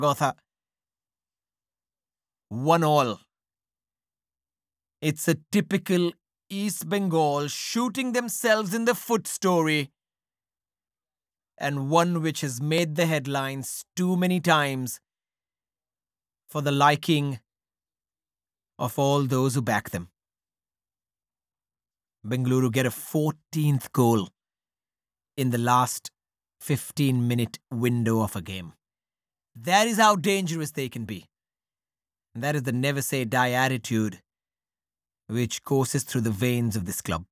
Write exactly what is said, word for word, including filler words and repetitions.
Gotha. One all. It's a typical East Bengal shooting themselves in the foot story, and one which has made the headlines too many times for the liking of all those who back them. Bengaluru get a fourteenth goal in the last fifteen minute window of a game. That is how dangerous they can be. And that is the never say die attitude which courses through the veins of this club.